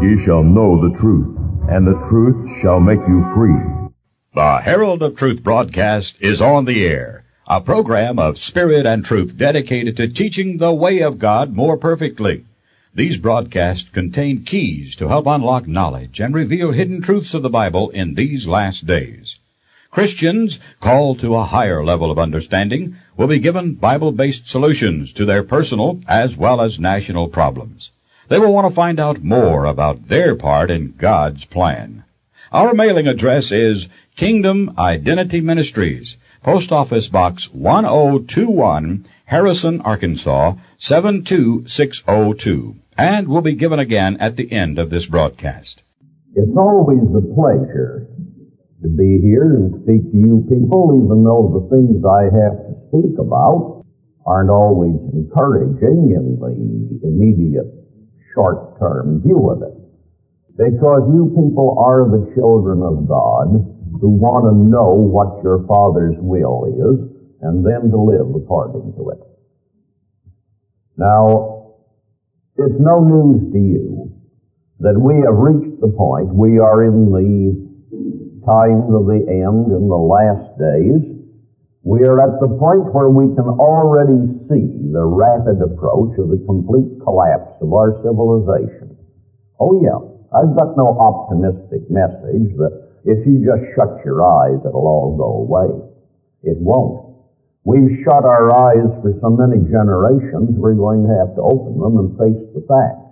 Ye shall know the truth, and the truth shall make you free. The Herald of Truth broadcast is on the air, a program of spirit and truth dedicated to teaching the way of God more perfectly. These broadcasts contain keys to help unlock knowledge and reveal hidden truths of the Bible in these last days. Christians called to a higher level of understanding will be given Bible-based solutions to their personal as well as national problems. They will want to find out more about their part in God's plan. Our mailing address is Kingdom Identity Ministries, Post Office Box 1021, Harrison, Arkansas, 72602, and will be given again at the end of this broadcast. It's always a pleasure to be here and speak to you people, even though the things I have to speak about aren't always encouraging in the immediate short-term view of it. Because you people are the children of God who want to know what your Father's will is and then to live according to it. Now, it's no news to you that we have reached the point, we are in the times of the end, in the last days. We are at the point where we can already see the rapid approach of the complete collapse of our civilization. Oh yeah, I've got no optimistic message that if you just shut your eyes it'll all go away. It won't. We've shut our eyes for so many generations, we're going to have to open them and face the facts.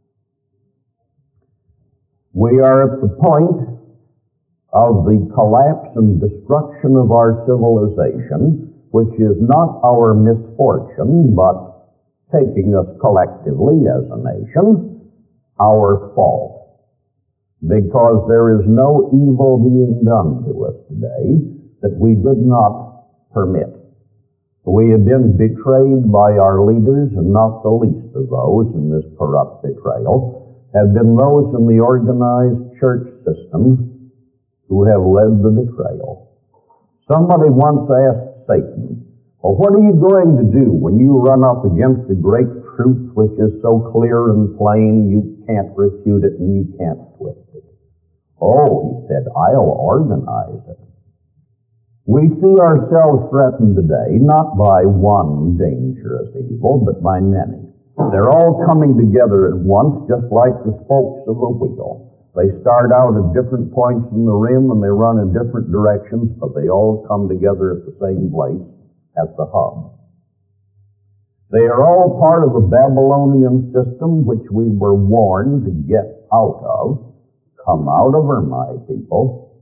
We are at the point of the collapse and destruction of our civilization, which is not our misfortune, but taking us collectively as a nation, our fault. Because there is no evil being done to us today that we did not permit. We have been betrayed by our leaders, and not the least of those in this corrupt betrayal have been those in the organized church system who have led the betrayal. Somebody once asked Satan, well, what are you going to do when you run up against a great truth which is so clear and plain you can't refute it and you can't twist it? Oh, he said, I'll organize it. We see ourselves threatened today not by one dangerous evil, but by many. They're all coming together at once, just like the spokes of a wheel. They start out at different points in the rim and they run in different directions, but they all come together at the same place, at the hub. They are all part of the Babylonian system which we were warned to get out of. Come out of her, my people,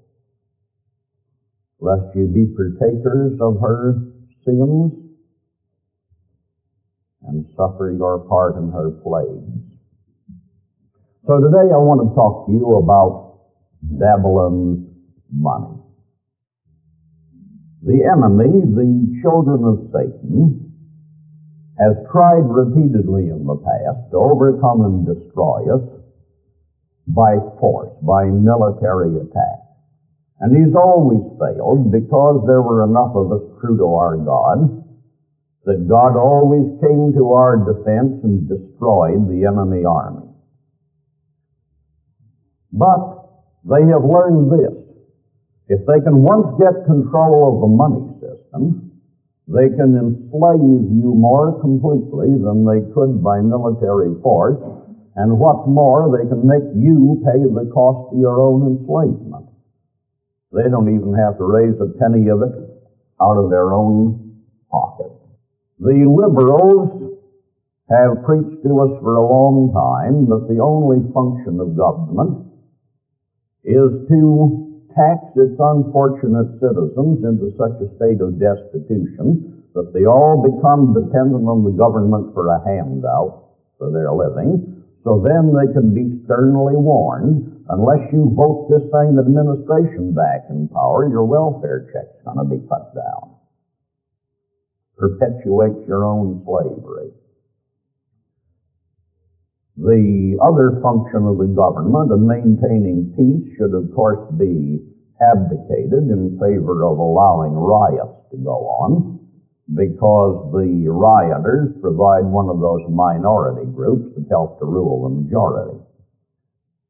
lest you be partakers of her sins and suffer your part in her plagues. So today I want to talk to you about Babylon's money. The enemy, the children of Satan, has tried repeatedly in the past to overcome and destroy us by force, by military attack. And he's always failed because there were enough of us true to our God that God always came to our defense and destroyed the enemy army. But they have learned this. If they can once get control of the money system, they can enslave you more completely than they could by military force, and what's more, they can make you pay the cost of your own enslavement. They don't even have to raise a penny of it out of their own pocket. The liberals have preached to us for a long time that the only function of government is to tax its unfortunate citizens into such a state of destitution that they all become dependent on the government for a handout for their living, so then they can be sternly warned, unless you vote this same administration back in power, your welfare check's going to be cut down. Perpetuate your own slavery. The other function of the government of maintaining peace should, of course, be abdicated in favor of allowing riots to go on, because the rioters provide one of those minority groups that help to rule the majority.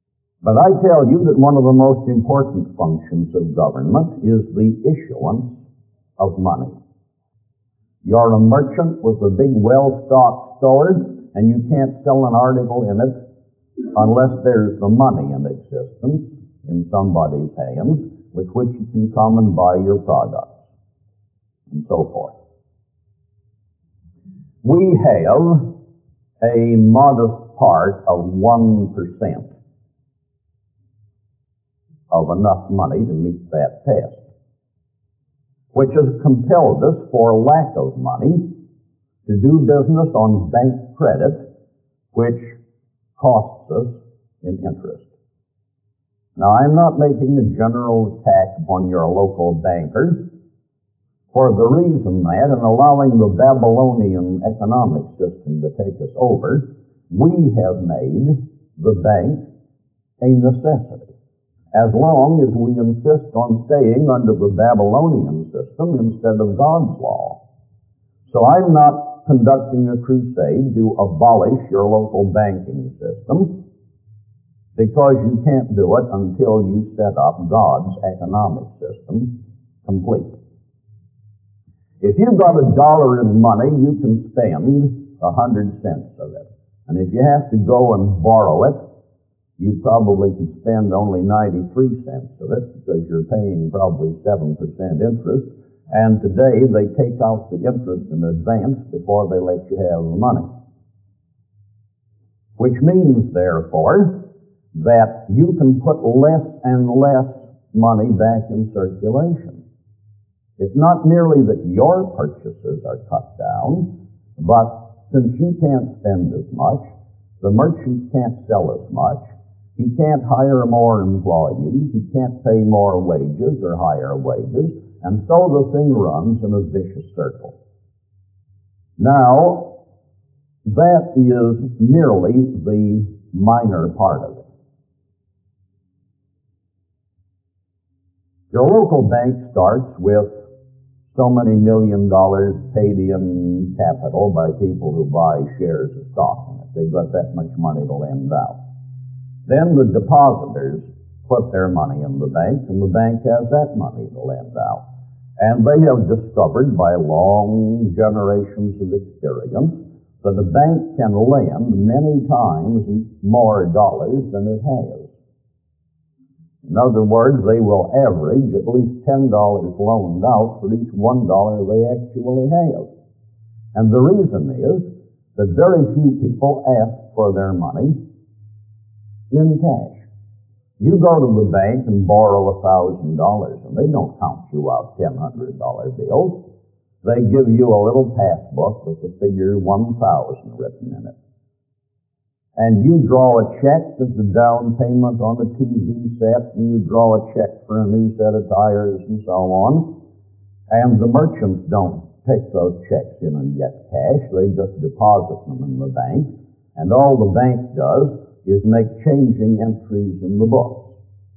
But I tell you that one of the most important functions of government is the issuance of money. You're a merchant with a big well-stocked store, and you can't sell an article in it unless there's the money in existence in somebody's hands with which you can come and buy your products, and so forth. We have a modest part of 1% of enough money to meet that test, which has compelled us, for lack of money, to do business on bank credit, which costs us in interest. Now, I'm not making a general attack upon your local banker, for the reason that, in allowing the Babylonian economic system to take us over, we have made the bank a necessity, as long as we insist on staying under the Babylonian system instead of God's law. So I'm not conducting a crusade to abolish your local banking system, because you can't do it until you set up God's economic system complete. If you've got $1 in money, you can spend 100 cents of it. And if you have to go and borrow it, you probably can spend only 93 cents of it, because you're paying probably 7% interest. And today they take out the interest in advance before they let you have the money. Which means, therefore, that you can put less and less money back in circulation. It's not merely that your purchases are cut down, but since you can't spend as much, the merchant can't sell as much, he can't hire more employees, he can't pay more wages or higher wages, and so the thing runs in a vicious circle. Now, that is merely the minor part of it. Your local bank starts with so many $1 million paid in capital by people who buy shares of stock in it. They've got that much money to lend out. Then the depositors put their money in the bank, and the bank has that money to lend out. And they have discovered by long generations of experience that a bank can lend many times more dollars than it has. In other words, they will average at least $10 loaned out for each $1 they actually have. And the reason is that very few people ask for their money in cash. You go to the bank and borrow $1,000, and they don't count you out $100 bills. They give you a little passbook with the figure 1,000 written in it. And you draw a check as the down payment on the TV set, and you draw a check for a new set of tires and so on. And the merchants don't take those checks in and get cash. They just deposit them in the bank. And all the bank does is make changing entries in the books.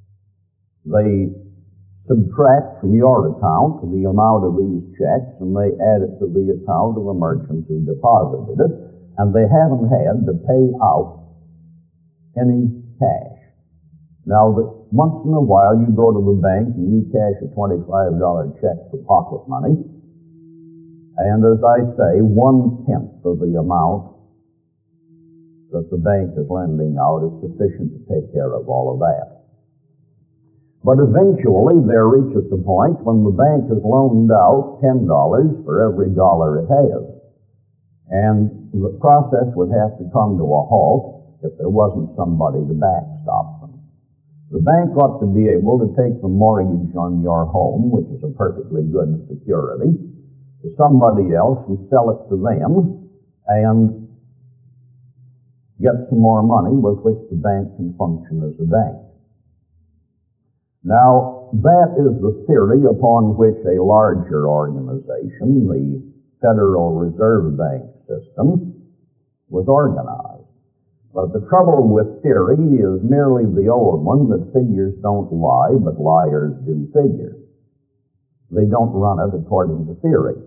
They subtract from your account the amount of these checks, and they add it to the account of the merchant who deposited it, and they haven't had to pay out any cash. Now, once in a while you go to the bank and you cash a $25 check for pocket money, and as I say, 1/10 of the amount that the bank is lending out is sufficient to take care of all of that. But eventually there reaches a point when the bank has loaned out $10 for every dollar it has. And the process would have to come to a halt if there wasn't somebody to backstop them. The bank ought to be able to take the mortgage on your home, which is a perfectly good security, to somebody else and sell it to them and get some more money with which the bank can function as a bank. Now, that is the theory upon which a larger organization, the Federal Reserve Bank system, was organized. But the trouble with theory is merely the old one, that figures don't lie, but liars do figure. They don't run it according to theory.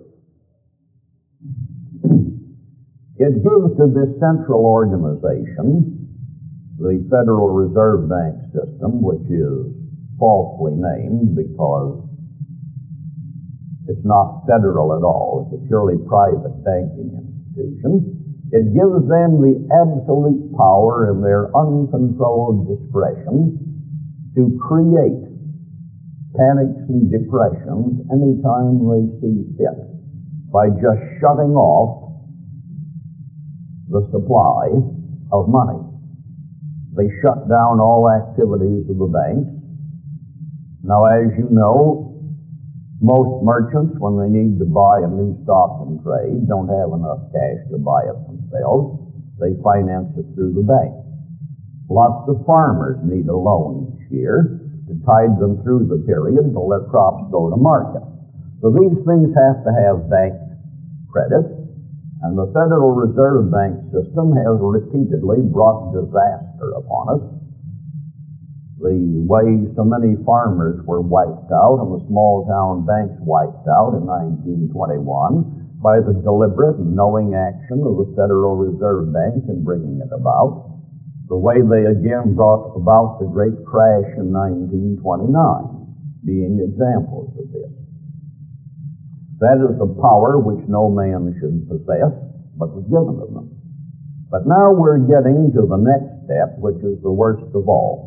It gives to this central organization The Federal Reserve Bank system, which is falsely named because it's not federal at all, it's a purely private banking institution. It gives them the absolute power in their uncontrolled discretion to create panics and depressions anytime they see fit by just shutting off the supply of money. They shut down all activities of the banks. Now, as you know, most merchants, when they need to buy a new stock in trade, don't have enough cash to buy it themselves. They finance it through the bank. Lots of farmers need a loan each year to tide them through the period until their crops go to market. So these things have to have bank credit, and the Federal Reserve Bank system has repeatedly brought disaster upon us. The way so many farmers were wiped out and the small town banks wiped out in 1921 by the deliberate and knowing action of the Federal Reserve Bank in bringing it about. The way they again brought about the great crash in 1929, being examples of this. That is a power which no man should possess, but was given to them. But now we're getting to the next step, which is the worst of all.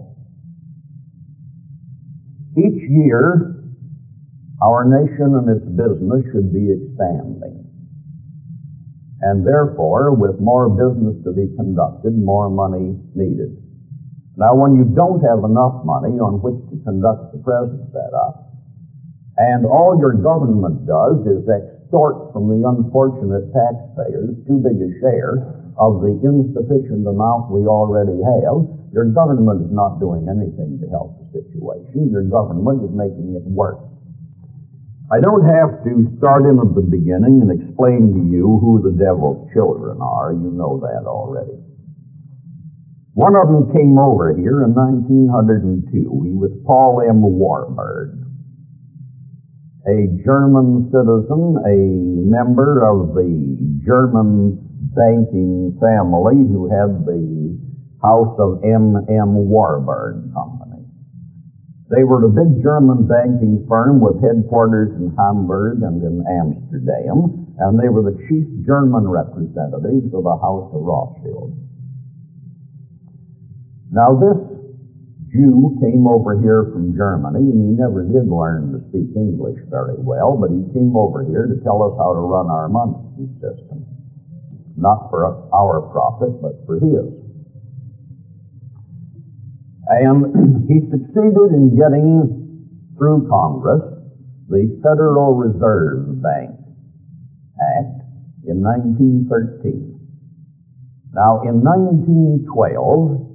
Each year, our nation and its business should be expanding. And therefore, with more business to be conducted, more money needed. Now, when you don't have enough money on which to conduct the present setup, and all your government does is extort from the unfortunate taxpayers too big a share of the insufficient amount we already have, your government is not doing anything to help the situation. Your government is making it worse. I don't have to start in at the beginning and explain to you who the devil's children are. You know that already. One of them came over here in 1902. He was Paul M. Warburg, a German citizen, a member of the German banking family who had the House of M.M. Warburg Company. They were a big German banking firm with headquarters in Hamburg and in Amsterdam, and they were the chief German representatives of the House of Rothschild. Now this Jew came over here from Germany, and he never did learn to speak English very well, but he came over here to tell us how to run our money system. Not for our profit, but for his. And he succeeded in getting through Congress the Federal Reserve Bank Act in 1913. Now, in 1912,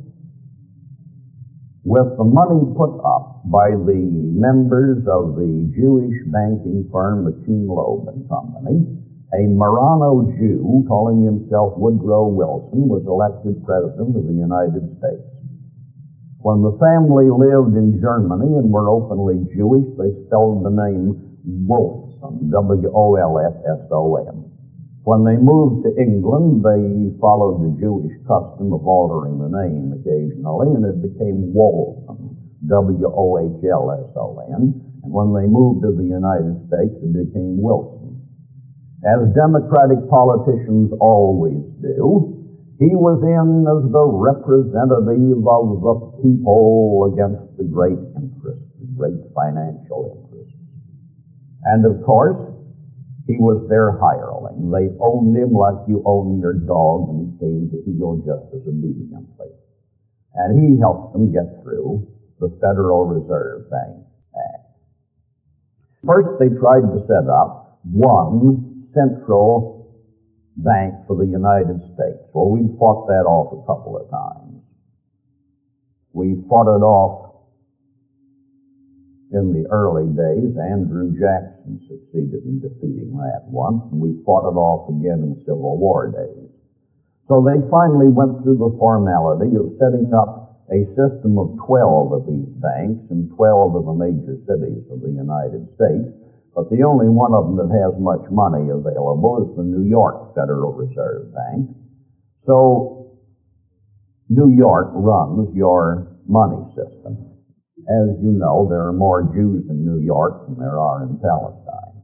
with the money put up by the members of the Jewish banking firm McCune Loeb and Company, a Marano Jew calling himself Woodrow Wilson was elected President of the United States. When the family lived in Germany and were openly Jewish, they spelled the name Wolfson, W-O-L-F-S-O-N. When they moved to England, they followed the Jewish custom of altering the name occasionally, and it became Wolson, W-O-H-L-S-O-N. And when they moved to the United States, it became Wilson. As Democratic politicians always do, he was in as the representative of the people against the great interests, the great financial interests. And of course, he was their hireling. They owned him like you own your dog, and he came to heel just as obediently. And he helped them get through the Federal Reserve Bank Act. First, they tried to set up one central bank for the United States. Well, we fought that off a couple of times. We fought it off in the early days. Andrew Jackson succeeded in defeating that once, and we fought it off again in Civil War days. So they finally went through the formality of setting up a system of 12 of these banks in 12 of the major cities of the United States. But the only one of them that has much money available is the New York Federal Reserve Bank. So New York runs your money system. As you know, there are more Jews in New York than there are in Palestine.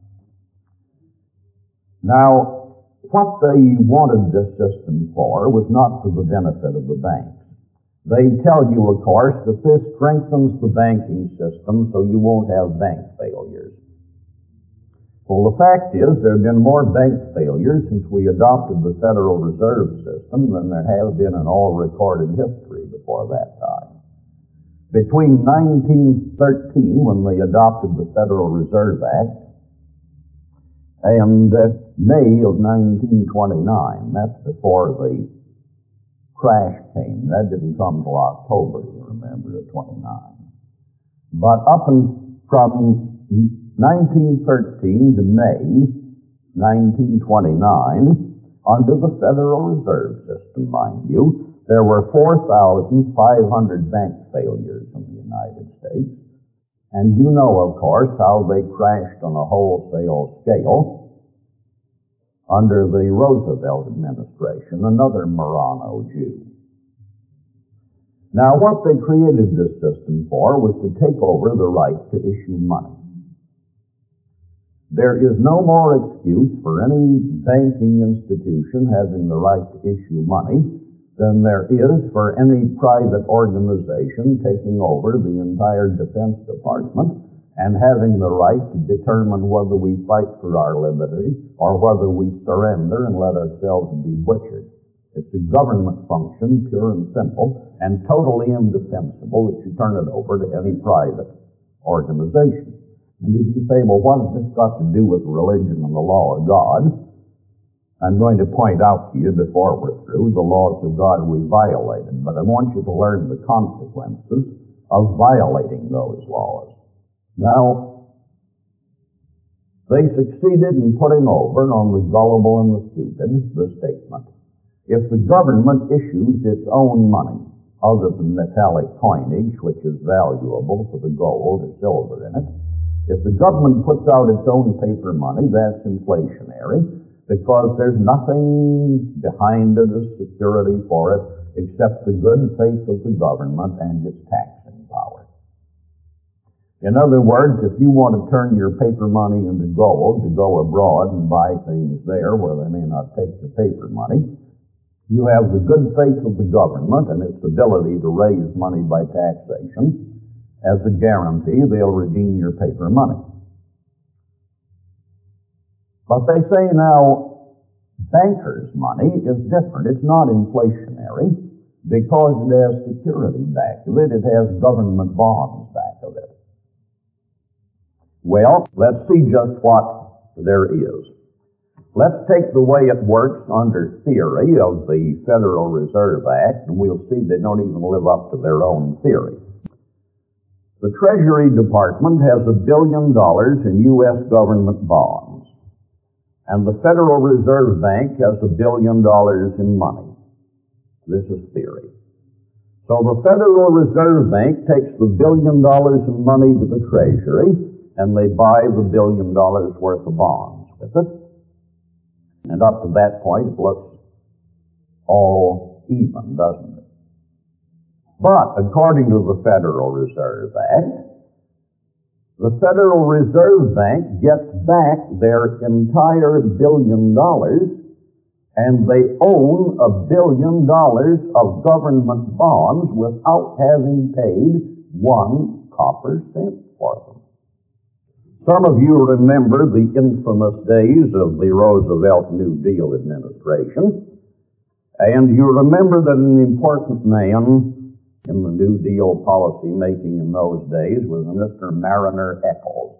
Now, what they wanted this system for was not for the benefit of the banks. They tell you, of course, that this strengthens the banking system so you won't have bank failures. Well, the fact is there have been more bank failures since we adopted the Federal Reserve System than there have been in all recorded history before that time. Between 1913, when they adopted the Federal Reserve Act, and May of 1929, that's before the crash came. That didn't come till October, you remember, of 29. But up and from 1913 to May 1929, under the Federal Reserve System, mind you, there were 4,500 bank failures in the United States. And you know, of course, how they crashed on a wholesale scale under the Roosevelt administration, another Marrano Jew. Now, what they created this system for was to take over the right to issue money. There is no more excuse for any banking institution having the right to issue money than there is for any private organization taking over the entire Defense Department and having the right to determine whether we fight for our liberty or whether we surrender and let ourselves be butchered. It's a government function, pure and simple, and totally indefensible if you turn it over to any private organization. And if you say, well, what has this got to do with religion and the law of God? I'm going to point out to you before we're through the laws of God we violated, but I want you to learn the consequences of violating those laws. Now, they succeeded in putting over on the gullible and the stupid the statement: if the government issues its own money, other than metallic coinage, which is valuable for the gold or silver in it, if the government puts out its own paper money, that's inflationary, because there's nothing behind it as security for it except the good faith of the government and its taxing power. In other words, if you want to turn your paper money into gold to go abroad and buy things there where they may not take the paper money, you have the good faith of the government and its ability to raise money by taxation as a guarantee they'll redeem your paper money. But they say now, bankers' money is different. It's not inflationary because it has security back of it. It has government bonds back of it. Well, let's see just what there is. Let's take the way it works under theory of the Federal Reserve Act, and we'll see they don't even live up to their own theory. The Treasury Department has $1 billion in U.S. government bonds. And the Federal Reserve Bank has $1 billion in money. This is theory. So the Federal Reserve Bank takes the $1 billion in money to the Treasury, and they buy the $1 billion worth of bonds with it. And up to that point, it looks all even, doesn't it? But according to the Federal Reserve Act, the Federal Reserve Bank gets back their entire $1 billion, and they own $1 billion of government bonds without having paid 1 copper cent for them. Some of you remember the infamous days of the Roosevelt New Deal administration, and you remember that an important man in the New Deal policy making in those days was Mr. Mariner Eccles.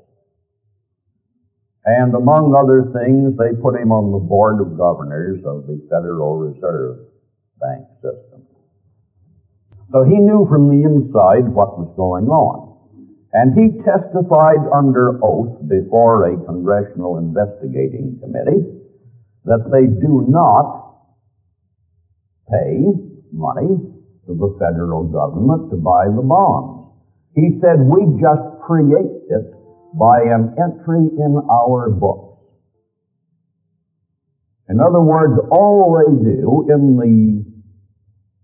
And among other things, they put him on the board of governors of the Federal Reserve Bank system. So he knew from the inside what was going on. And he testified under oath before a congressional investigating committee that they do not pay money to the federal government to buy the bonds. He said, we just create it by an entry in our books. In other words, all they do in the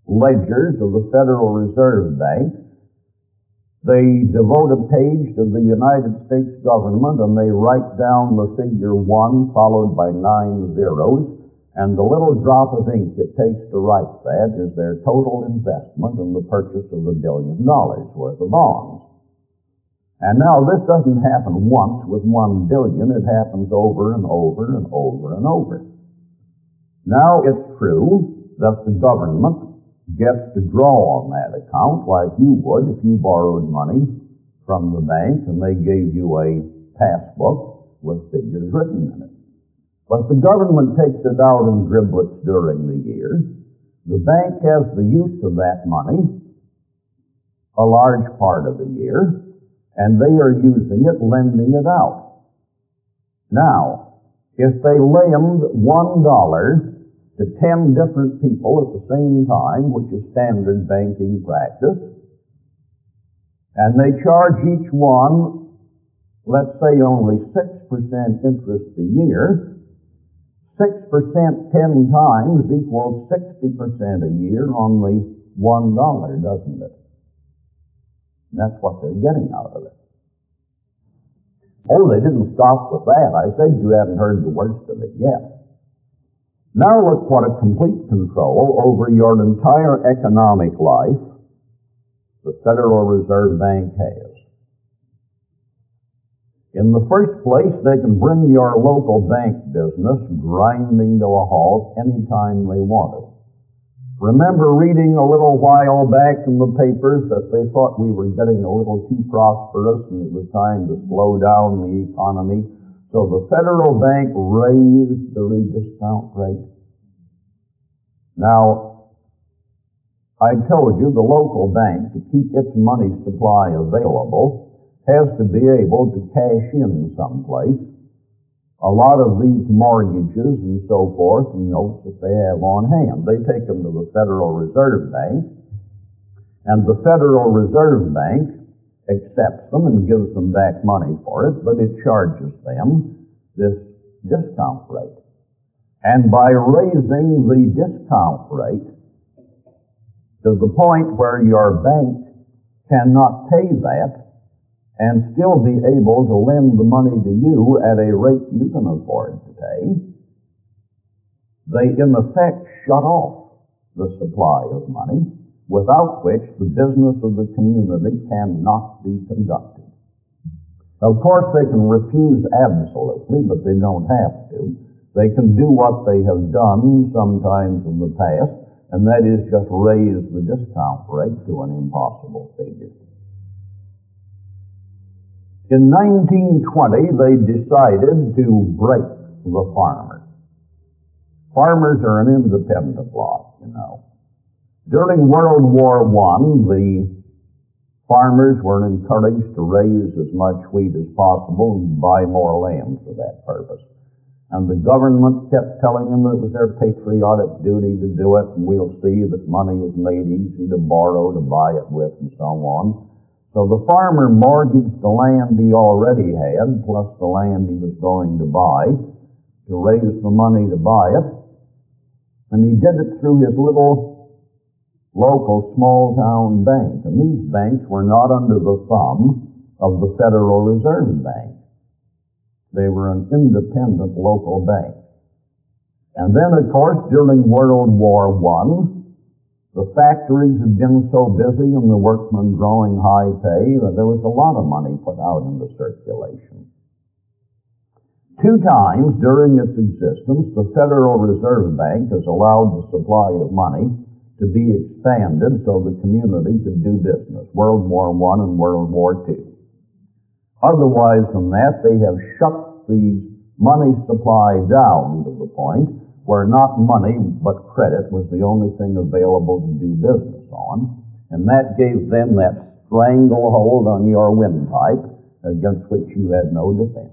ledgers of the Federal Reserve Bank, they devote a page to the United States government and they write down the figure 1 followed by 9 zeros, and the little drop of ink it takes to write that is their total investment in the purchase of $1 billion worth of bonds. And now this doesn't happen once with 1 billion, it happens over and over and over and over. Now it's true that the government gets to draw on that account like you would if you borrowed money from the bank and they gave you a passbook with figures written in it. But the government takes it out in driblets during the year. The bank has the use of that money a large part of the year, and they are using it, lending it out. Now, if they lend $1 to 10 different people at the same time, which is standard banking practice, and they charge each one, let's say only 6% interest a year, 6% 10 times equals 60% a year on the $1, doesn't it? And that's what they're getting out of it. Oh, they didn't stop with that. I said you haven't heard the worst of it yet. Now look what a complete control over your entire economic life the Federal Reserve Bank has. In the first place, they can bring your local bank business grinding to a halt anytime they want it. Remember reading a little while back in the papers that they thought we were getting a little too prosperous and it was time to slow down the economy. So the Federal Bank raised the rediscount rate. Now, I told you the local bank, to keep its money supply available, has to be able to cash in someplace a lot of these mortgages and so forth and notes that they have on hand. They take them to the Federal Reserve Bank, and the Federal Reserve Bank accepts them and gives them back money for it, but it charges them this discount rate. And by raising the discount rate to the point where your bank cannot pay that and still be able to lend the money to you at a rate you can afford to pay, they in effect shut off the supply of money, without which the business of the community cannot be conducted. Of course, they can refuse absolutely, but they don't have to. They can do what they have done sometimes in the past, and that is just raise the discount rate to an impossible figure. In 1920, they decided to break the farmer. Farmers are an independent lot, you know. During World War I, the farmers were encouraged to raise as much wheat as possible and buy more land for that purpose. And the government kept telling them it was their patriotic duty to do it, and we'll see that money is made easy to borrow, to buy it with, and so on. So the farmer mortgaged the land he already had, plus the land he was going to buy, to raise the money to buy it. And he did it through his little local small-town bank. And these banks were not under the thumb of the Federal Reserve Bank. They were an independent local bank. And then, of course, during World War I, the factories had been so busy and the workmen drawing high pay that there was a lot of money put out into circulation. 2 times during its existence, the Federal Reserve Bank has allowed the supply of money to be expanded so the community could do business, World War I and World War II. Otherwise than that, they have shut the money supply down to the point where not money but credit was the only thing available to do business on, and that gave them that stranglehold on your windpipe against which you had no defense.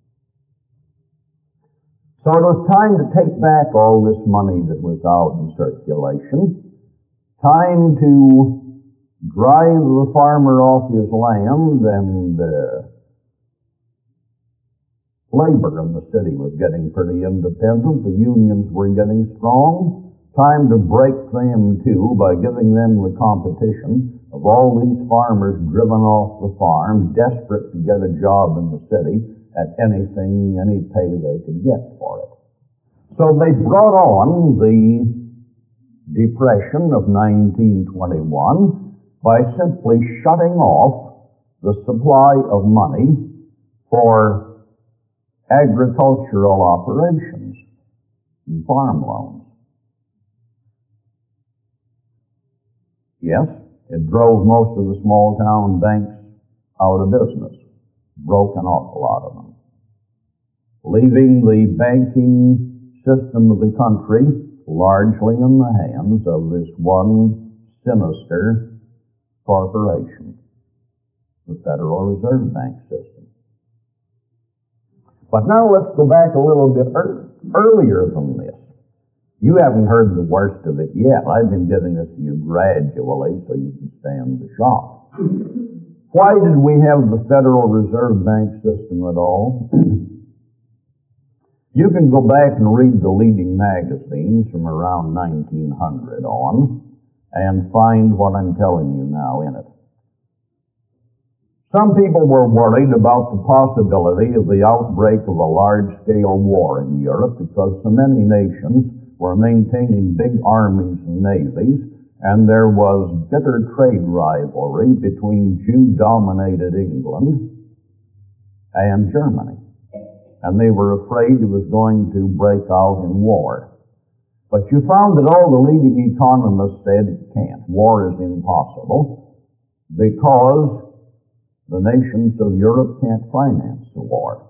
So it was time to take back all this money that was out in circulation, time to drive the farmer off his land, and labor in the city was getting pretty independent. The unions were getting strong, time to break them too by giving them the competition of all these farmers driven off the farm, desperate to get a job in the city at any pay they could get for it. So they brought on the Depression of 1921 by simply shutting off the supply of money for agricultural operations and farm loans. Yes, it drove most of the small town banks out of business, broke an awful lot of them, leaving the banking system of the country largely in the hands of this one sinister corporation, the Federal Reserve Bank system. But now let's go back a little bit earlier than this. You haven't heard the worst of it yet. I've been giving this to you gradually so you can stand the shock. Why did we have the Federal Reserve Bank system at all? You can go back and read the leading magazines from around 1900 on and find what I'm telling you now in it. Some people were worried about the possibility of the outbreak of a large-scale war in Europe because so many nations were maintaining big armies and navies, and there was bitter trade rivalry between Jew-dominated England and Germany. And they were afraid it was going to break out in war. But you found that all the leading economists said it can't. War is impossible because the nations of Europe can't finance the war.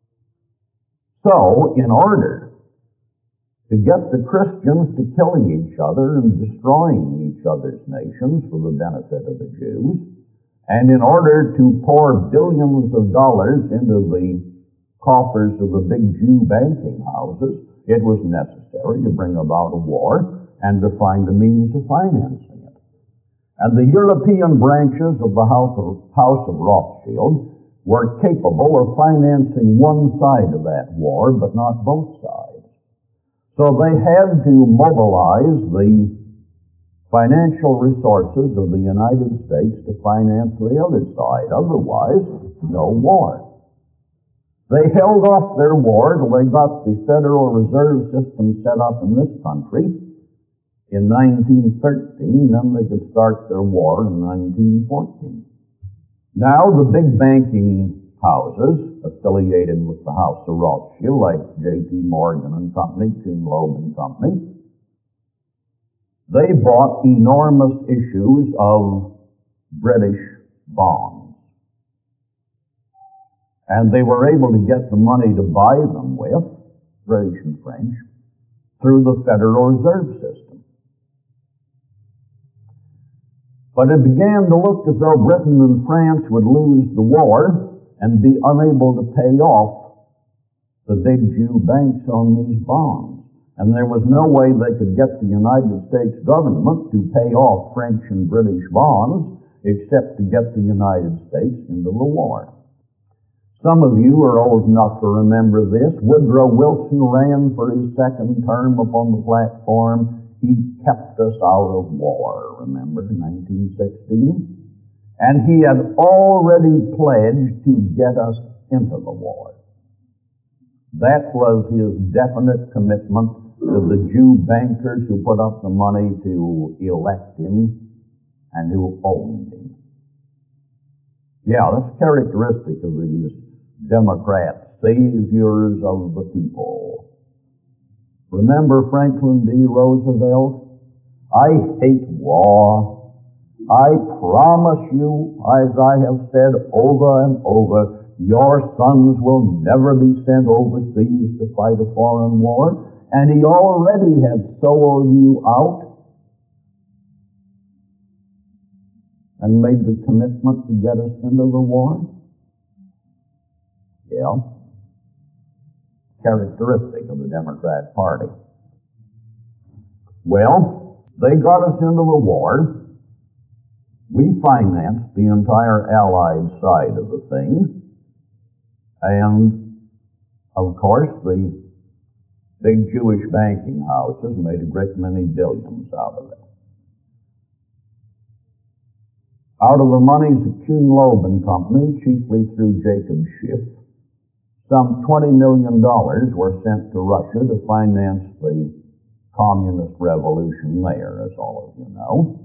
So, in order to get the Christians to killing each other and destroying each other's nations for the benefit of the Jews, and in order to pour billions of dollars into the coffers of the big Jew banking houses, it was necessary to bring about a war and to find a means of financing it. And the European branches of the House of Rothschild were capable of financing one side of that war, but not both sides. So they had to mobilize the financial resources of the United States to finance the other side. Otherwise, no war. They held off their war till they got the Federal Reserve System set up in this country in 1913, then they could start their war in 1914. Now the big banking houses affiliated with the House of Rothschild, like J.P. Morgan and Company, Kuhn Loeb and Company, they bought enormous issues of British bonds. And they were able to get the money to buy them with, British and French, through the Federal Reserve System. But it began to look as though Britain and France would lose the war and be unable to pay off the big Jew banks on these bonds. And there was no way they could get the United States government to pay off French and British bonds except to get the United States into the war. Some of you are old enough to remember this. Woodrow Wilson ran for his second term upon the platform, "He kept us out of war," remember, 1916? And he had already pledged to get us into the war. That was his definite commitment to the Jew bankers who put up the money to elect him and who owned him. Yeah, that's characteristic of these Democrats, saviors of the people. Remember Franklin D. Roosevelt? "I hate war. I promise you, as I have said over and over, your sons will never be sent overseas to fight a foreign war." And he already had sold you out and made the commitment to get us into the war. Yeah. Characteristic of the Democrat Party. Well, they got us into the war. We financed the entire Allied side of the thing. And, of course, the big Jewish banking houses, made a great many billions out of it. Out of the moneys of Kuhn-Loeb and Company, chiefly through Jacob Schiff, some $20 million were sent to Russia to finance the communist revolution there, as all of you know.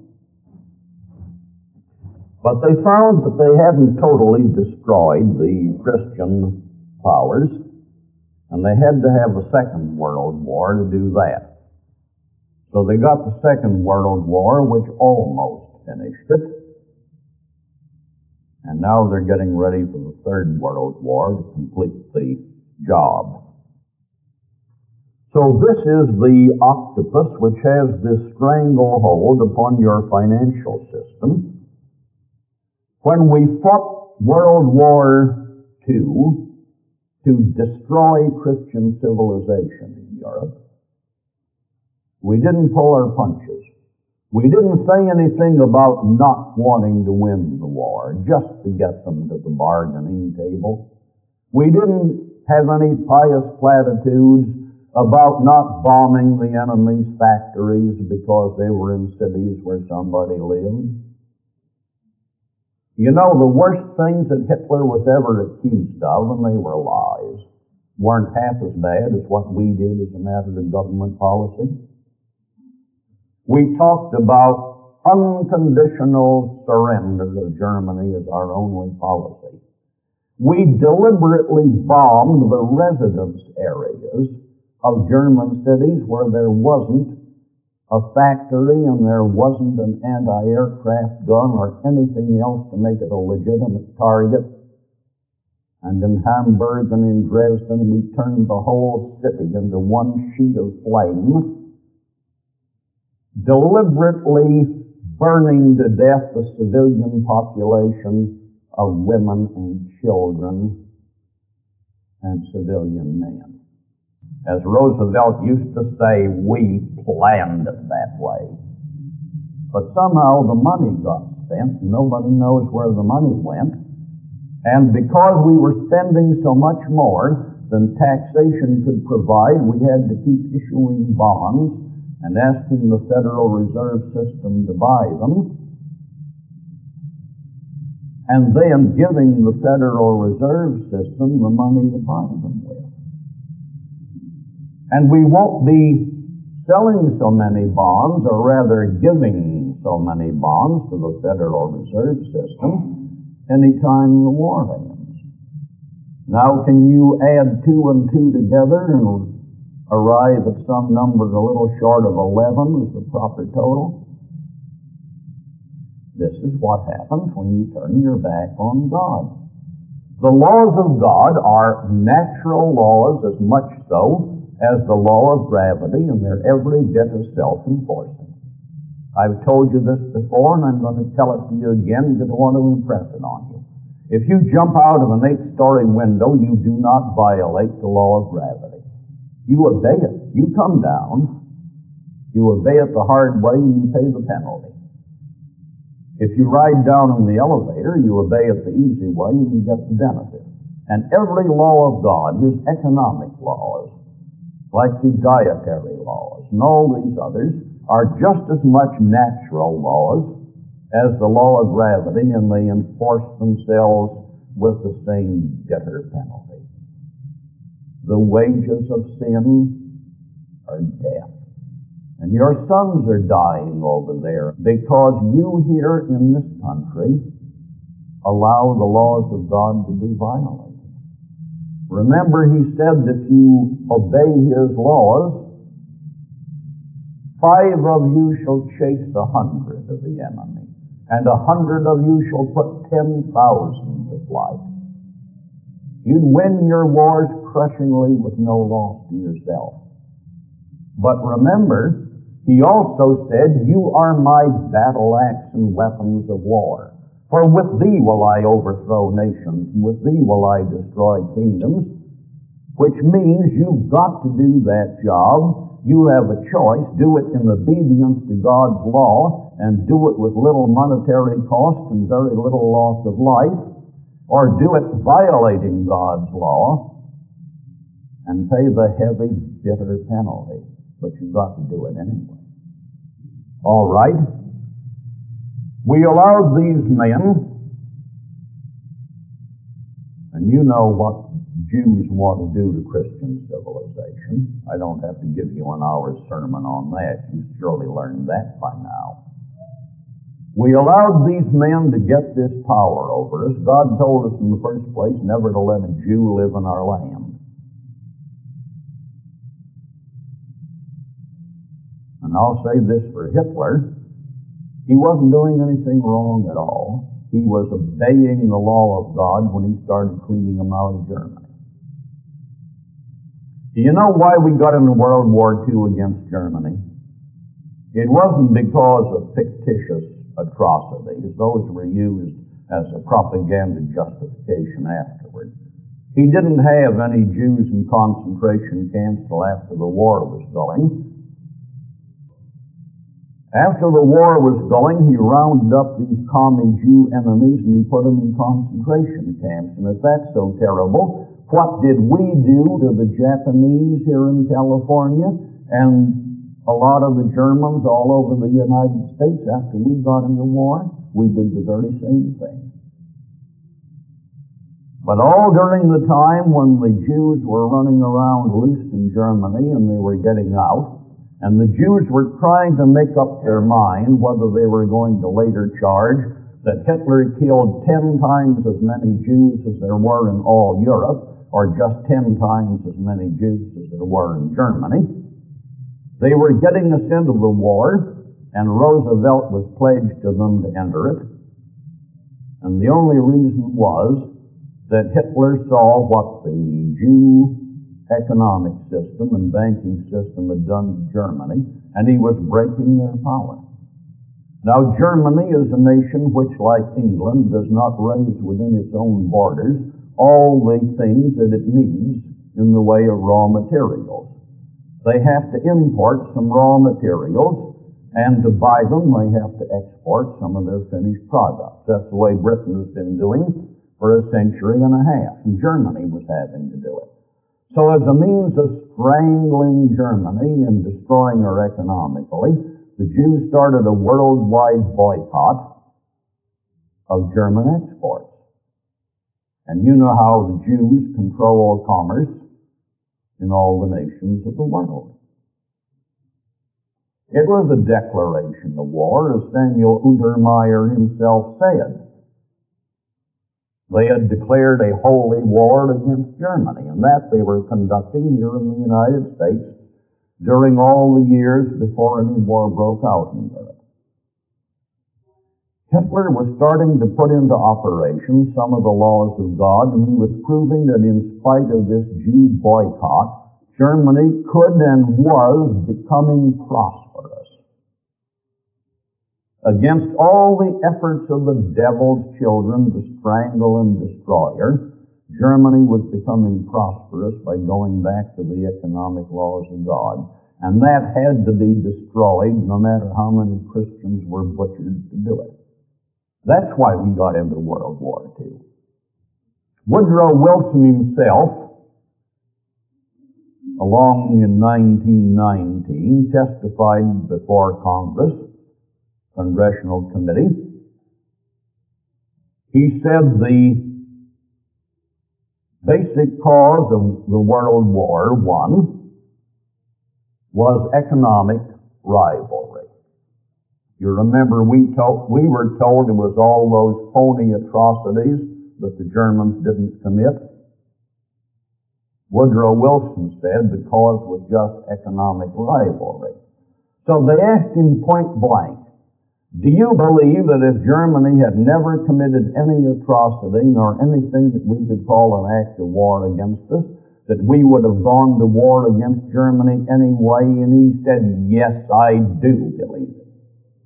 But they found that they hadn't totally destroyed the Christian powers, and they had to have a Second World War to do that. So they got the Second World War, which almost finished it. And now they're getting ready for the Third World War to complete the job. So this is the octopus which has this stranglehold upon your financial system. When we fought World War II to destroy Christian civilization in Europe, we didn't pull our punches. We didn't say anything about not wanting to win the war, just to get them to the bargaining table. We didn't have any pious platitudes about not bombing the enemy's factories because they were in cities where somebody lived. You know, the worst things that Hitler was ever accused of, and they were lies, weren't half as bad as what we did as a matter of government policy. We talked about unconditional surrender of Germany as our only policy. We deliberately bombed the residence areas of German cities where there wasn't a factory and there wasn't an anti-aircraft gun or anything else to make it a legitimate target. And in Hamburg and in Dresden, we turned the whole city into one sheet of flame, deliberately burning to death the civilian population of women and children and civilian men. As Roosevelt used to say, we planned it that way. But somehow the money got spent. Nobody knows where the money went. And because we were spending so much more than taxation could provide, we had to keep issuing bonds and asking the Federal Reserve System to buy them, and then giving the Federal Reserve System the money to buy them with. And we won't be selling so many bonds, or rather giving so many bonds to the Federal Reserve System anytime the war ends. Now, can you add 2 and 2 together and arrive at some number a little short of 11 as the proper total? This is what happens when you turn your back on God. The laws of God are natural laws as much so as the law of gravity, and they're every bit as self-enforcing. I've told you this before, and I'm going to tell it to you again because I want to impress it on you. If you jump out of an 8-story window, you do not violate the law of gravity. You obey it. You come down. You obey it the hard way, and you pay the penalty. If you ride down in the elevator, you obey it the easy way, and you get the benefit. And every law of God, His economic laws, like the dietary laws, and all these others, are just as much natural laws as the law of gravity, and they enforce themselves with the same bitter penalty. The wages of sin are death. And your sons are dying over there because you here in this country allow the laws of God to be violated. Remember, He said if you obey His laws, 5 of you shall chase 100 of the enemy, and 100 of you shall put 10,000 to flight. You'd win your wars crushingly with no loss to yourself. But remember, He also said, you are my battle axe and weapons of war. For with thee will I overthrow nations, and with thee will I destroy kingdoms, which means you've got to do that job. You have a choice. Do it in obedience to God's law, and do it with little monetary cost and very little loss of life, or do it violating God's law and pay the heavy, bitter penalty. But you've got to do it anyway. All right. We allowed these men, and you know what Jews want to do to Christian civilization. I don't have to give you an hour's sermon on that. You've surely learned that by now. We allowed these men to get this power over us. God told us in the first place never to let a Jew live in our land. And I'll say this for Hitler. He wasn't doing anything wrong at all. He was obeying the law of God when he started cleaning them out of Germany. Do you know why we got into World War II against Germany? It wasn't because of fictitious atrocities. Those were used as a propaganda justification afterward. He didn't have any Jews in concentration camps till after the war was going. After the war was going, he rounded up these commie Jew enemies and he put them in concentration camps. And if that's so terrible, what did we do to the Japanese here in California and a lot of the Germans all over the United States after we got into war? We did the very same thing. But all during the time when the Jews were running around loose in Germany and they were getting out, and the Jews were trying to make up their mind whether they were going to later charge that Hitler killed 10 times as many Jews as there were in all Europe, or just 10 times as many Jews as there were in Germany. They were getting us into the war, and Roosevelt was pledged to them to enter it. And the only reason was that Hitler saw what the Jew economic system and banking system had done to Germany, and he was breaking their power. Now, Germany is a nation which, like England, does not raise within its own borders all the things that it needs in the way of raw materials. They have to import some raw materials, and to buy them, they have to export some of their finished products. That's the way Britain has been doing for a century and a half, and Germany was having to do it. So as a means of strangling Germany and destroying her economically, the Jews started a worldwide boycott of German exports. And you know how the Jews control commerce in all the nations of the world. It was a declaration of war, as Samuel Untermeyer himself said. They had declared a holy war against Germany, and that they were conducting here in the United States during all the years before any war broke out in Europe. Hitler was starting to put into operation some of the laws of God, and he was proving that in spite of this Jew boycott, Germany could and was becoming prosperous. Against all the efforts of the devil's children to strangle and destroy her, Germany was becoming prosperous by going back to the economic laws of God. And that had to be destroyed no matter how many Christians were butchered to do it. That's why we got into World War II. Woodrow Wilson himself, along in 1919, testified before Congress, Congressional Committee. He said the basic cause of the World War I was economic rivalry. You remember we were told it was all those phony atrocities that the Germans didn't commit. Woodrow Wilson said the cause was just economic rivalry. So they asked him point blank, do you believe that if Germany had never committed any atrocity nor anything that we could call an act of war against us, that we would have gone to war against Germany anyway? And he said, yes, I do believe it.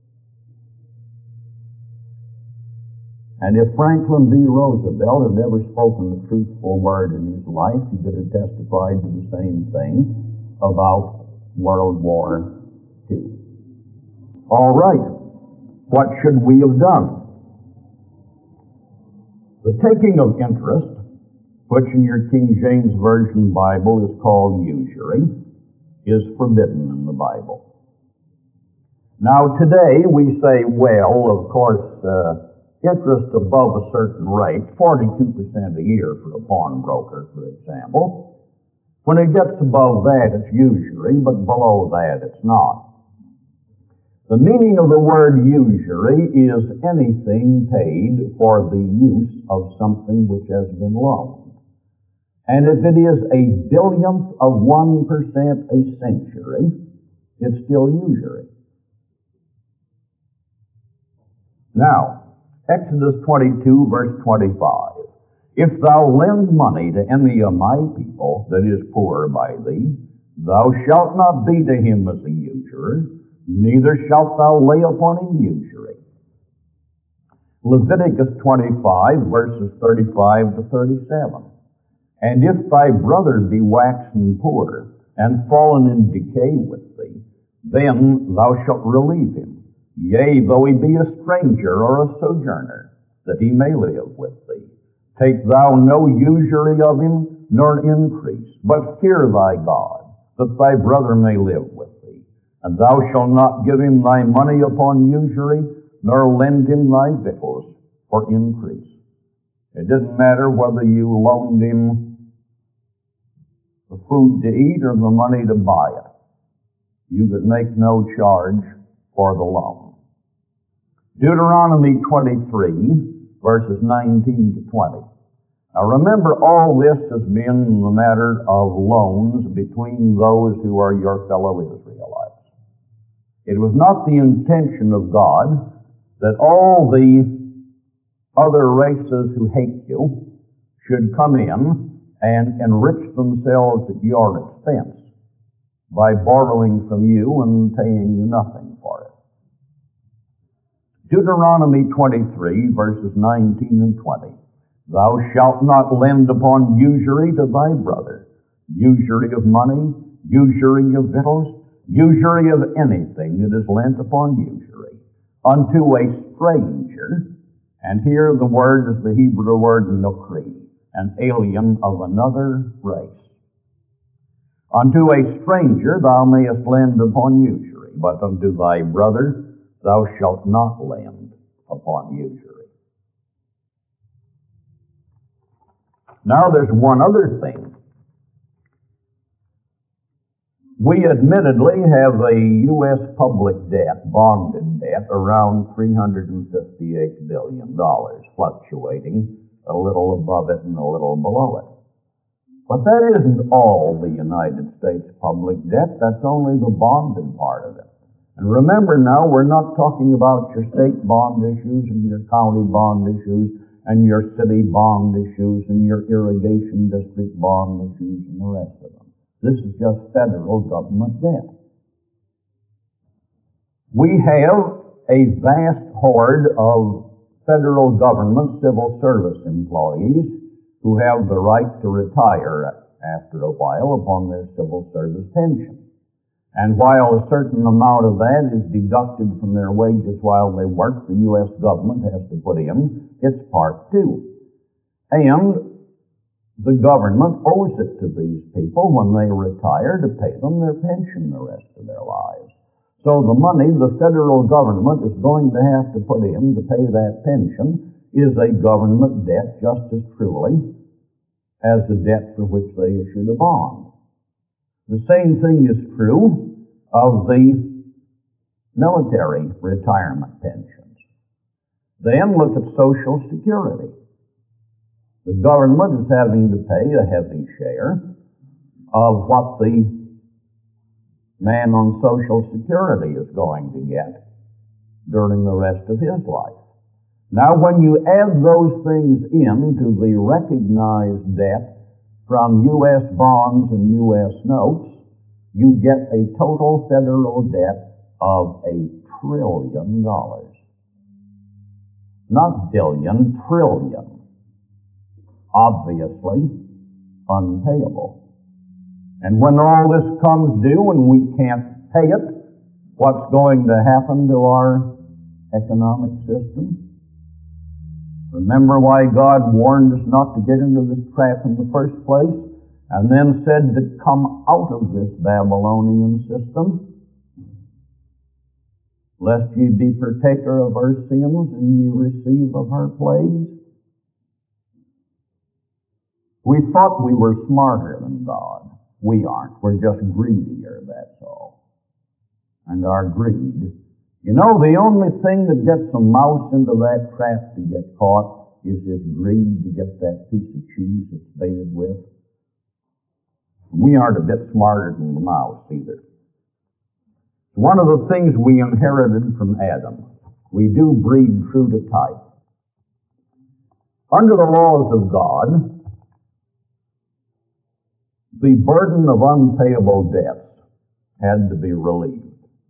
And if Franklin D. Roosevelt had never spoken a truthful word in his life, he could have testified to the same thing about World War II. All right. What should we have done? The taking of interest which in your King James Version Bible is called usury, is forbidden in the Bible. Now today we say, well, of course, interest above a certain rate, 42% a year for a pawnbroker, for example. When it gets above that, it's usury, but below that, it's not. The meaning of the word usury is anything paid for the use of something which has been loaned. And if it is a billionth of 1% a century, it's still usury. Now, Exodus 22, verse 25. If thou lend money to any of my people that is poor by thee, thou shalt not be to him as a usurer, neither shalt thou lay upon him usury. Leviticus 25, verses 35 to 37. And if thy brother be waxen poor, and fallen in decay with thee, then thou shalt relieve him, yea, though he be a stranger or a sojourner, that he may live with thee. Take thou no usury of him, nor increase, but fear thy God, that thy brother may live with thee. And thou shalt not give him thy money upon usury, nor lend him thy victuals for increase. It didn't matter whether you loaned him the food to eat or the money to buy it. You could make no charge for the loan. Deuteronomy 23, verses 19 to 20. Now remember, all this has been the matter of loans between those who are your fellow Israelites. It was not the intention of God that all the other races who hate you should come in and enrich themselves at your expense by borrowing from you and paying you nothing for it. Deuteronomy 23, verses 19 and 20. Thou shalt not lend upon usury to thy brother, usury of money, usury of victuals, usury of anything that is lent upon usury, unto a stranger, and here the word is the Hebrew word nukri, an alien of another race. Unto a stranger thou mayest lend upon usury, but unto thy brother thou shalt not lend upon usury. Now there's one other thing. We admittedly have a U.S. public debt, bonded debt, around $358 billion, fluctuating a little above it and a little below it. But that isn't all the United States public debt. That's only the bonded part of it. And remember now, we're not talking about your state bond issues and your county bond issues and your city bond issues and your irrigation district bond issues and the rest of them. This is just federal government debt. We have a vast horde of federal government civil service employees who have the right to retire after a while upon their civil service pension. And while a certain amount of that is deducted from their wages while they work, the U.S. government has to put in its part too. And the government owes it to these people when they retire to pay them their pension the rest of their lives. So the money the federal government is going to have to put in to pay that pension is a government debt just as truly as the debt for which they issued a bond. The same thing is true of the military retirement pensions. Then look at Social Security. The government is having to pay a heavy share of what the man on Social Security is going to get during the rest of his life. Now, when you add those things into the recognized debt from U.S. bonds and U.S. notes, you get a total federal debt of $1 trillion. Not billion, trillion. Obviously unpayable. And when all this comes due and we can't pay it, what's going to happen to our economic system? Remember why God warned us not to get into this trap in the first place, and then said to come out of this Babylonian system, lest ye be partaker of her sins and ye receive of her plagues. We thought we were smarter than God. We aren't. We're just greedier, that's all. And our greed. You know, the only thing that gets a mouse into that trap to get caught is his greed to get that piece of cheese it's baited with. We aren't a bit smarter than the mouse either. One of the things we inherited from Adam. We do breed true to type. Under the laws of God, the burden of unpayable debts had to be relieved.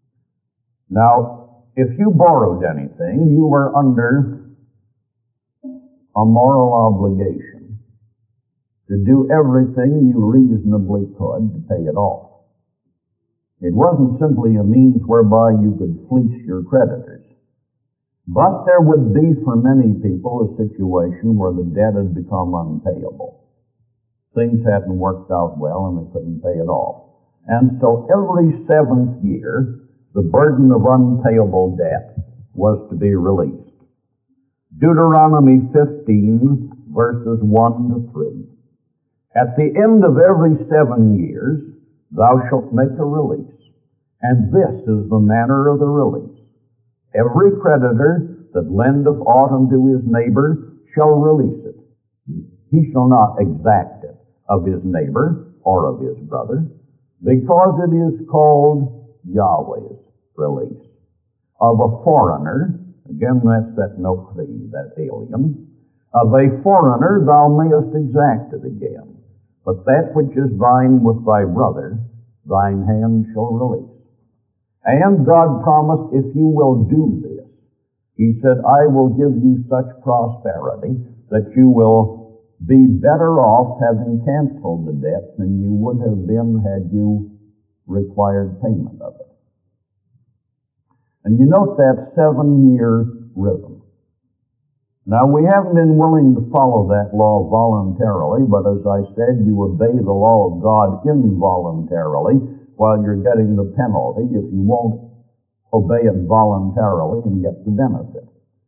Now, if you borrowed anything, you were under a moral obligation to do everything you reasonably could to pay it off. It wasn't simply a means whereby you could fleece your creditors. But there would be for many people a situation where the debt had become unpayable. Things hadn't worked out well and they couldn't pay it off. And so every 7th year, the burden of unpayable debt was to be released. Deuteronomy 15, verses 1 to 3. At the end of every 7 years, thou shalt make a release, and this is the manner of the release. Every creditor that lendeth aught unto his neighbor shall release it. He shall not exact it of his neighbor or of his brother, because it is called Yahweh's release. Of a foreigner, again that's that nokri, that alien, of a foreigner thou mayest exact it again, but that which is thine with thy brother, thine hand shall release. And God promised, if you will do this, He said, I will give you such prosperity that you will be better off having canceled the debt than you would have been had you required payment of it. And you note that 7-year rhythm. Now, we haven't been willing to follow that law voluntarily, but as I said, you obey the law of God involuntarily while you're getting the penalty if you won't obey it voluntarily and get the benefit.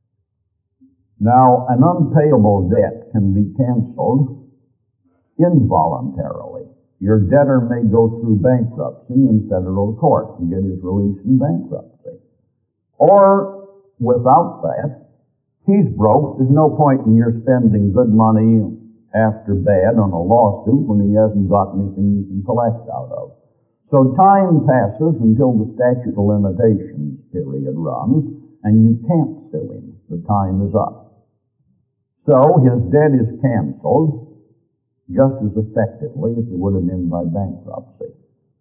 Now, an unpayable debt can be canceled involuntarily. Your debtor may go through bankruptcy in federal court and get his release in bankruptcy. Or, without that, he's broke. There's no point in your spending good money after bad on a lawsuit when he hasn't got anything you can collect out of. So time passes until the statute of limitations period runs, and you can't sue him. The time is up. So his debt is canceled just as effectively as it would have been by bankruptcy.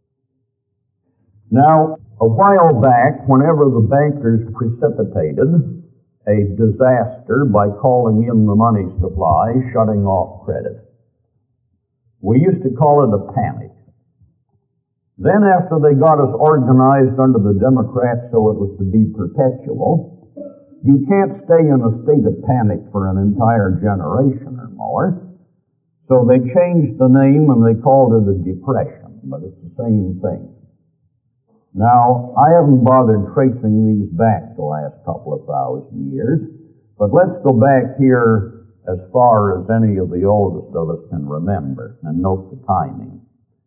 Now, a while back, whenever the bankers precipitated a disaster by calling in the money supply, shutting off credit, we used to call it a panic. Then after they got us organized under the Democrats so it was to be perpetual, you can't stay in a state of panic for an entire generation or more. So they changed the name and they called it a depression, but it's the same thing. Now, I haven't bothered tracing these back the last couple of thousand years, but let's go back here as far as any of the oldest of us can remember and note the timing.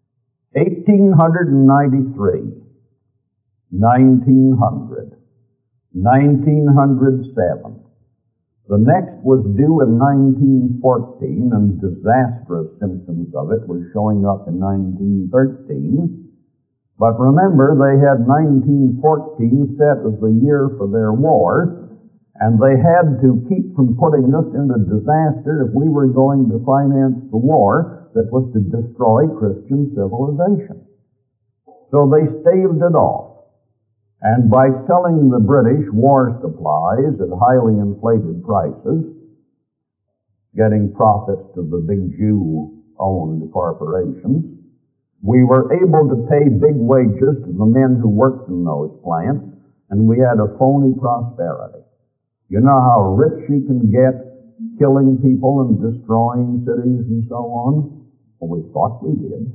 1893, 1900, 1907. The next was due in 1914, and disastrous symptoms of it were showing up in 1913. But remember, they had 1914 set as the year for their war, and they had to keep from putting us into disaster if we were going to finance the war that was to destroy Christian civilization. So they staved it off. And by selling the British war supplies at highly inflated prices, getting profits to the big Jew-owned corporations, we were able to pay big wages to the men who worked in those plants, and we had a phony prosperity. You know how rich you can get killing people and destroying cities and so on? Well, we thought we did.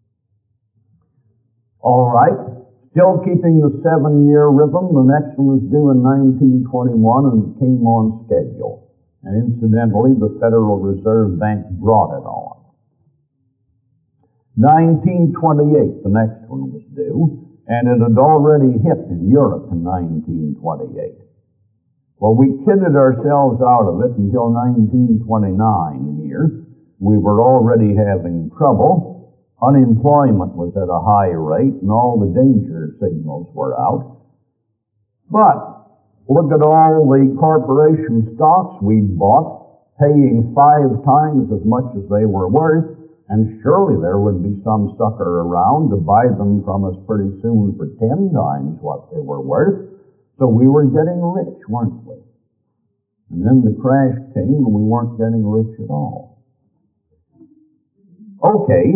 All right, still keeping the 7-year rhythm, the next one was due in 1921 and it came on schedule. And incidentally, the Federal Reserve Bank brought it on. 1928, the next one was due, and it had already hit in Europe in 1928. Well, we kidded ourselves out of it until 1929 here. We were already having trouble. Unemployment was at a high rate, and all the danger signals were out. But look at all the corporation stocks we'd bought, paying 5 times as much as they were worth, and surely there would be some sucker around to buy them from us pretty soon for 10 times what they were worth. So we were getting rich, weren't we? And then the crash came and we weren't getting rich at all. Okay,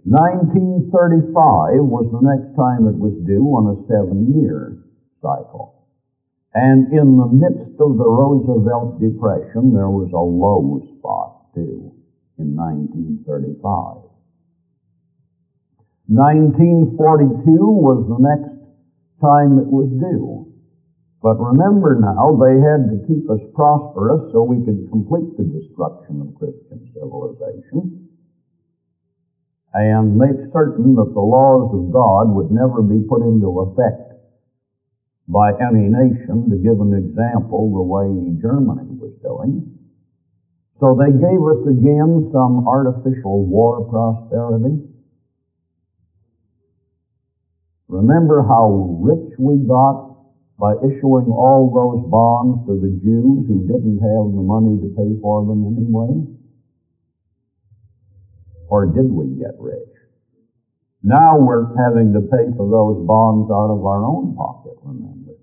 1935 was the next time it was due on a 7-year cycle. And in the midst of the Roosevelt Depression, there was a low spot, too, in 1935. 1942 was the next time it was due. But remember now, they had to keep us prosperous so we could complete the destruction of Christian civilization and make certain that the laws of God would never be put into effect by any nation, to give an example the way Germany was doing. So they gave us again some artificial war prosperity. Remember how rich we got by issuing all those bonds to the Jews who didn't have the money to pay for them anyway? Or did we get rich? Now we're having to pay for those bonds out of our own pocket, remember.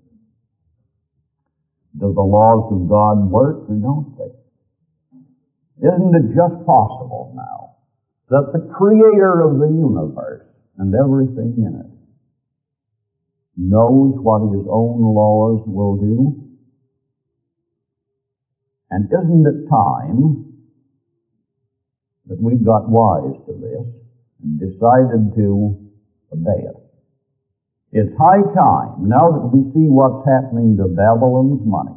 Do the laws of God work or don't they? Isn't it just possible now that the Creator of the universe and everything in it knows what His own laws will do? And isn't it time that we got wise to this and decided to obey it? It's high time, now that we see what's happening to Babylon's money.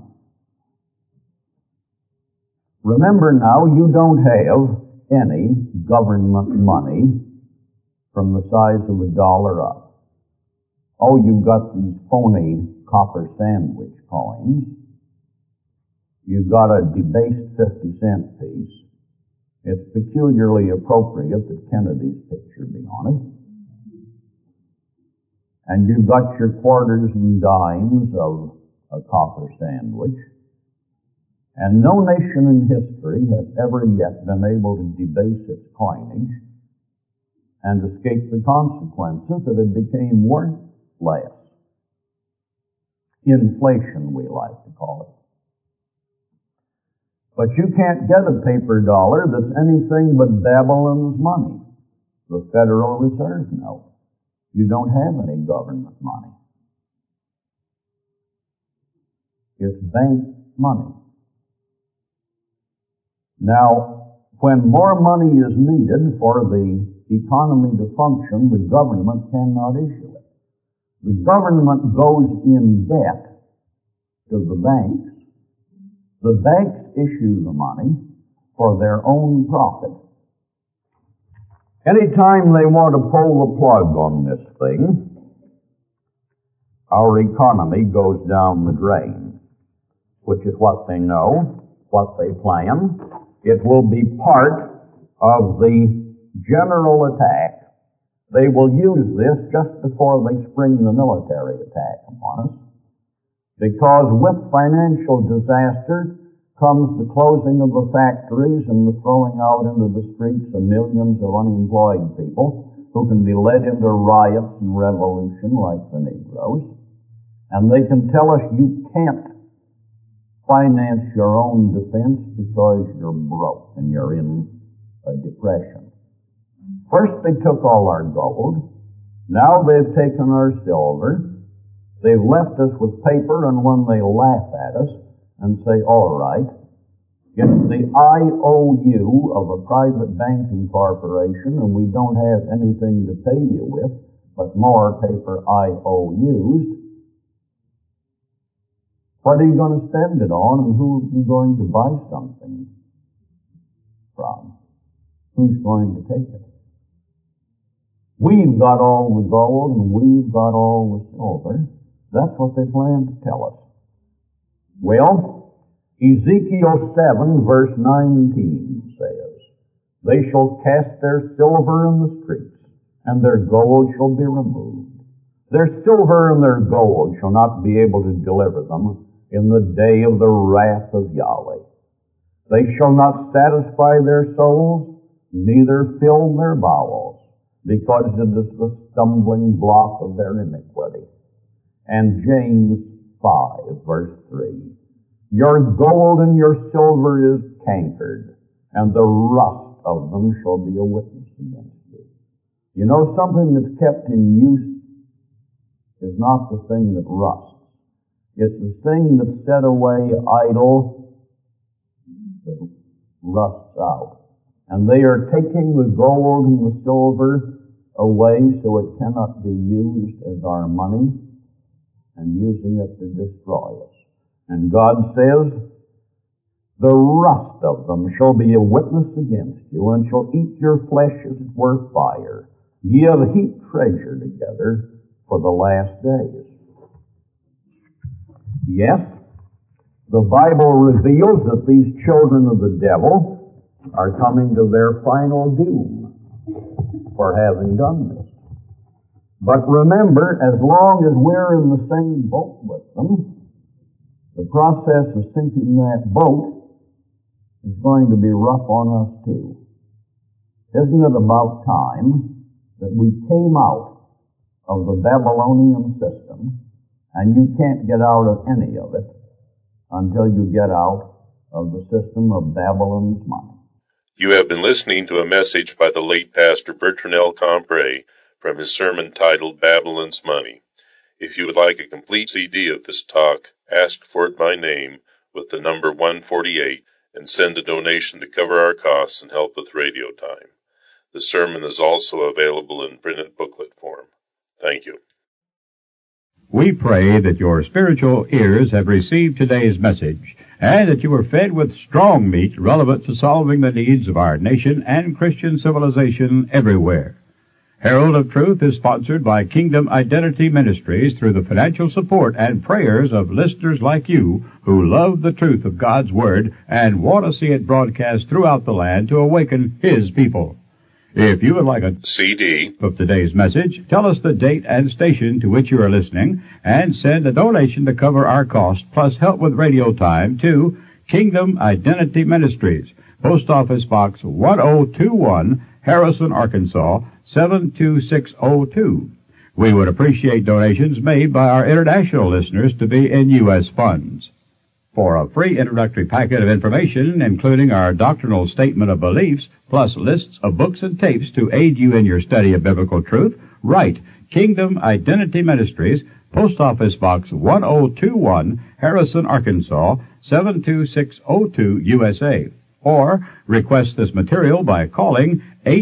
Remember now, you don't have any government money from the size of $1 up. Oh, you've got these phony copper sandwich coins. You've got a debased 50-cent piece. It's peculiarly appropriate that Kennedy's picture be on it. And you've got your quarters and dimes of a copper sandwich. And no nation in history has ever yet been able to debase its coinage and escape the consequences that it became worth less. Inflation, we like to call it. But you can't get a paper dollar that's anything but Babylon's money, the Federal Reserve note. You don't have any government money. It's bank money. Now, when more money is needed for the economy to function, the government cannot issue it. The government goes in debt to the banks. The banks issue the money for their own profit. Anytime they want to pull the plug on this thing, our economy goes down the drain, which is what they know, what they plan. It will be part of the general attack. They will use this just before they spring the military attack upon us, because with financial disaster comes the closing of the factories and the throwing out into the streets of millions of unemployed people who can be led into riots and revolution like the Negroes. And they can tell us you can't finance your own defense because you're broke and you're in a depression. First they took all our gold. Now they've taken our silver. They've left us with paper, and when they laugh at us and say, all right, It's the IOU of a private banking corporation, and we don't have anything to pay you with but more paper IOUs. What are you going to spend it on, and who are you going to buy something from? Who's going to take it? We've got all the gold and we've got all the silver. That's what they plan to tell us. Well, Ezekiel 7 verse 19 says, "They shall cast their silver in the streets, and their gold shall be removed. Their silver and their gold shall not be able to deliver them in the day of the wrath of Yahweh. They shall not satisfy their souls, neither fill their bowels, because it is the stumbling block of their iniquity." And James 5 verse 3, "Your gold and your silver is cankered, and the rust of them shall be a witness against you." You know, something that's kept in use is not the thing that rusts. It's the thing that's set away idle that rusts out. And they are taking the gold and the silver away so it cannot be used as our money, and using it to destroy us. And God says, "The rust of them shall be a witness against you, and shall eat your flesh as it were fire. Ye have heaped treasure together for the last days." Yes, the Bible reveals that these children of the devil are coming to their final doom for having done this. But remember, as long as we're in the same boat with them, the process of sinking that boat is going to be rough on us too. Isn't it about time that we came out of the Babylonian system, and you can't get out of any of it until you get out of the system of Babylon's money. You have been listening to a message by the late Pastor Bertrand L. Compray from his sermon titled Babylon's Money. If you would like a complete CD of this talk, ask for it by name with the number 148 and send a donation to cover our costs and help with radio time. The sermon is also available in printed booklet form. Thank you. We pray that your spiritual ears have received today's message and that you are fed with strong meat relevant to solving the needs of our nation and Christian civilization everywhere. Herald of Truth is sponsored by Kingdom Identity Ministries through the financial support and prayers of listeners like you who love the truth of God's Word and want to see it broadcast throughout the land to awaken His people. If you would like a CD of today's message, tell us the date and station to which you are listening, and send a donation to cover our cost, plus help with radio time, to Kingdom Identity Ministries, Post Office Box 1021, Harrison, Arkansas, 72602. We would appreciate donations made by our international listeners to be in U.S. funds. For a free introductory packet of information, including our doctrinal statement of beliefs, plus lists of books and tapes to aid you in your study of biblical truth, write Kingdom Identity Ministries, Post Office Box 1021, Harrison, Arkansas, 72602, USA. Or request this material by calling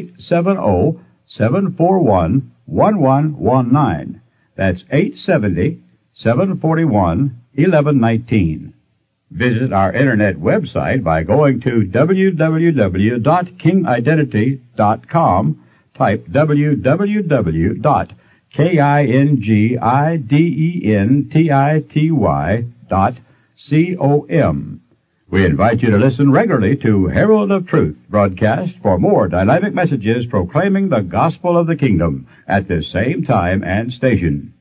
870-741-1119. That's 870-741-1119. Visit our internet website by going to www.kingidentity.com. Type www.kingidentity.com. We invite you to listen regularly to Herald of Truth broadcast for more dynamic messages proclaiming the gospel of the kingdom at this same time and station.